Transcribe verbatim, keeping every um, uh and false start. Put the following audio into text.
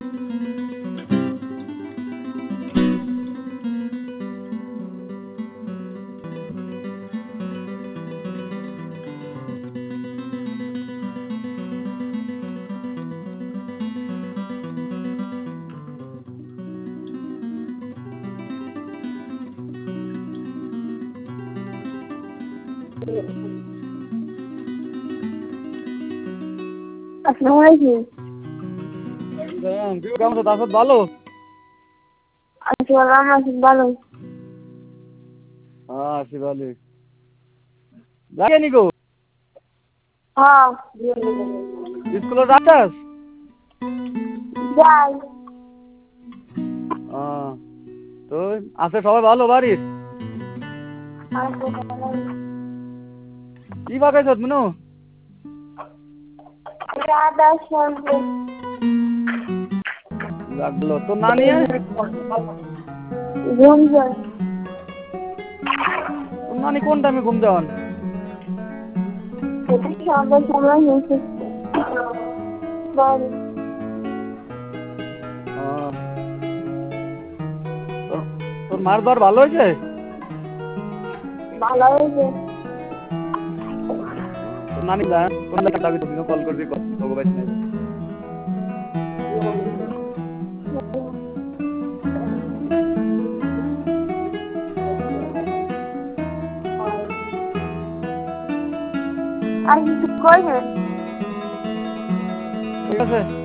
আসসালামু আলাইকুম। কেমন আছো? তাসত ভালো? আছি ভালো, আছি ভালো। হ্যাঁ আছি ভালো। যাই নি গো? হ্যাঁ স্কুলে যাচ্ছাস? যাই। হ্যাঁ তো আছে সবাই ভালো বাড়ির? আছে ভালো। কি পাকাইছত মিনু? রাধা শ্যাম্পু। লাগলো তোর নানি? ঘুম যায়। তোর নানি কোন টাইমে ঘুম যাওয়ান? সন্ধ্যার সময় হয়েছে। বাড়ি। হ্যাঁ। তোর- তোর মার জ্বর ভালো হয়েছে? ভালো হয়েছে। তোর নানি যা কোন লাগে দাবি তুমি কল করবি ভগবান নাই। আর কিছু কইবেন? ঠিক আছে।